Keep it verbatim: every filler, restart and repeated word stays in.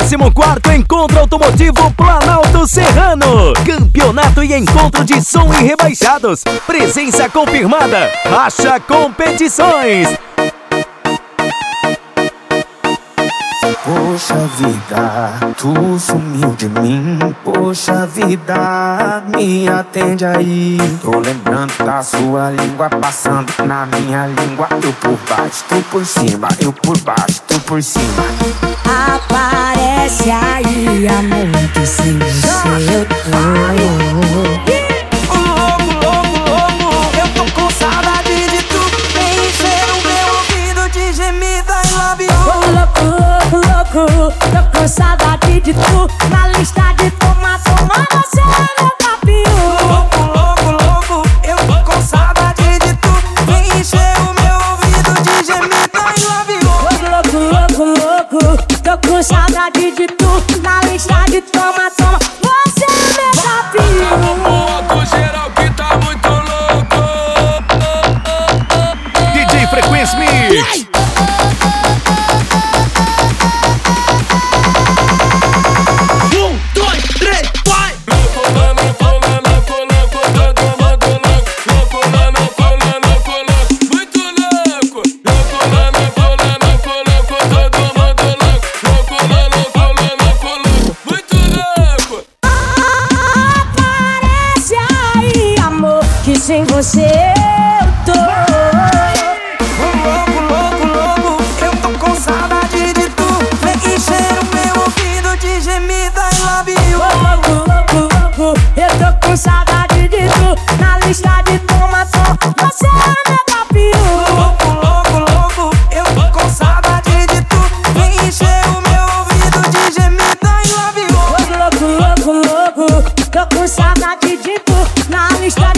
décimo quarto Encontro Automotivo Planalto Serrano. Campeonato e encontro de som e rebaixados. Presença confirmada. Racha Competições. Poxa vida, tu sumiu de mim. Poxa vida, me atende aí. Tô lembrando da sua língua passando na minha língua. Eu por baixo, tu por cima. Eu por baixo, tu por cima. Aparece aí, amor, que sem você eu tô. Tô com saudade de tu. Na lista de toma, toma, você é meu capio. Louco, louco, louco, eu tô com saudade de tu. Vem encher o meu ouvido de gemida e love you. Louco, louco, louco, louco, tô com saudade de tu. Na lista de toma, toma, você é meu capio. Louco, geral que tá muito louco. D J Frequência Mix. Sem você eu tô. Louco, louco, louco, eu tô com saudade de tu. Vem encher o meu ouvido de gemida e love you. Louco, louco, louco, eu tô com saudade de tu. Na lista de toma, toma, você é meu capio. Louco, louco, louco, eu tô com saudade de tu. Vem encher o meu ouvido de gemida e love you. Louco, louco, louco, tô com saudade de tu. Na lista de